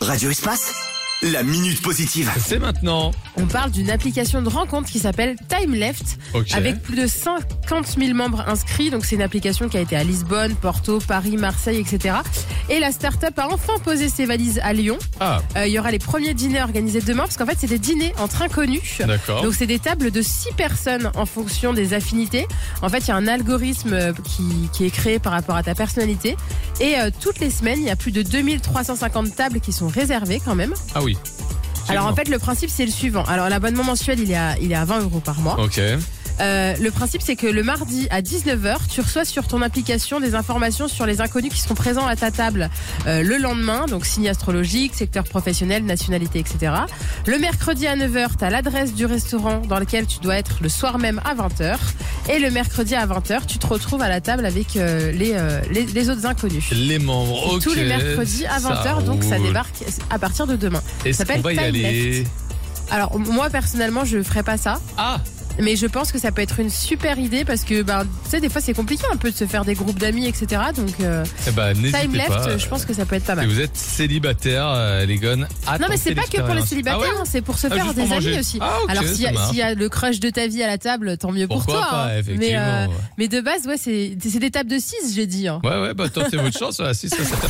Radio Espace, la minute positive. C'est maintenant. On parle d'une application de rencontre qui s'appelle Time Left, Ok. avec plus de 50 000 membres inscrits. Donc c'est une application qui a été à Lisbonne, Porto, Paris, Marseille, etc. Et la start-up a enfin posé ses valises à Lyon. Ah, Il y aura les premiers dîners organisés demain, parce qu'en fait c'est des dîners entre inconnus. d'accord. Donc c'est des tables de 6 personnes en fonction des affinités. En fait il y a un algorithme qui est créé par rapport à ta personnalité. Et toutes les semaines il y a plus de 2350 tables qui sont réservées quand même. Ah oui. Alors en fait le principe c'est le suivant. Alors l'abonnement mensuel il est à 20 € par mois. Ok. Le principe c'est que le mardi à 19h tu reçois sur ton application des informations sur les inconnus qui seront présents à ta table le lendemain, donc signe astrologique, secteur professionnel, nationalité, etc. Le mercredi à 9h tu as l'adresse du restaurant dans lequel tu dois être le soir même à 20h. Et le mercredi à 20h tu te retrouves à la table avec les autres inconnus. Les membres, ok. Tous les mercredis à 20h, donc ça roule. débarque à partir de demain. Est-ce Ça qu'on s'appelle va y Time aller? Left. Alors moi personnellement je ferai pas ça. Ah, Mais je pense que ça peut être une super idée parce que tu sais des fois c'est compliqué un peu de se faire des groupes d'amis, etc. Donc eh ben, Time n'hésitez Left pas. je pense que ça peut être pas Si mal. vous êtes célibataire, les gones, Non mais c'est pas que pour les célibataires, Ah ouais, hein, c'est pour se Ah, faire juste des pour amis manger. aussi. Ah, ok, Alors ça s'il y marche. a le crush de ta vie à la table, tant mieux Pourquoi pour toi. pas, hein. effectivement. Mais de base ouais c'est des tables de 6 j'ai dit. Hein. Ouais, bah tentez votre chance. Voilà, si ça